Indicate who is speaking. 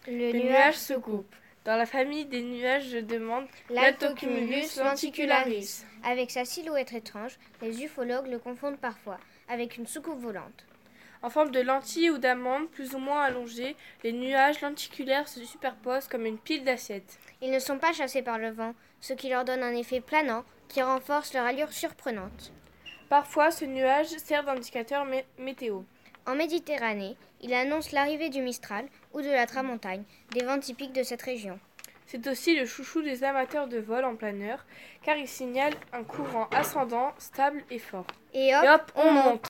Speaker 1: Le nuage se coupe. Dans la famille des nuages, je demande l'Altocumulus lenticularis.
Speaker 2: Avec sa silhouette étrange, les ufologues le confondent parfois avec une soucoupe volante.
Speaker 1: En forme de lentille ou d'amande, plus ou moins allongée, les nuages lenticulaires se superposent comme une pile d'assiettes.
Speaker 2: Ils ne sont pas chassés par le vent, ce qui leur donne un effet planant qui renforce leur allure surprenante.
Speaker 1: Parfois, ce nuage sert d'indicateur météo.
Speaker 2: En Méditerranée, il annonce l'arrivée du Mistral ou de la Tramontagne, des vents typiques de cette région.
Speaker 1: C'est aussi le chouchou des amateurs de vol en plein air, car il signale un courant ascendant, stable et fort.
Speaker 2: Et hop, on monte.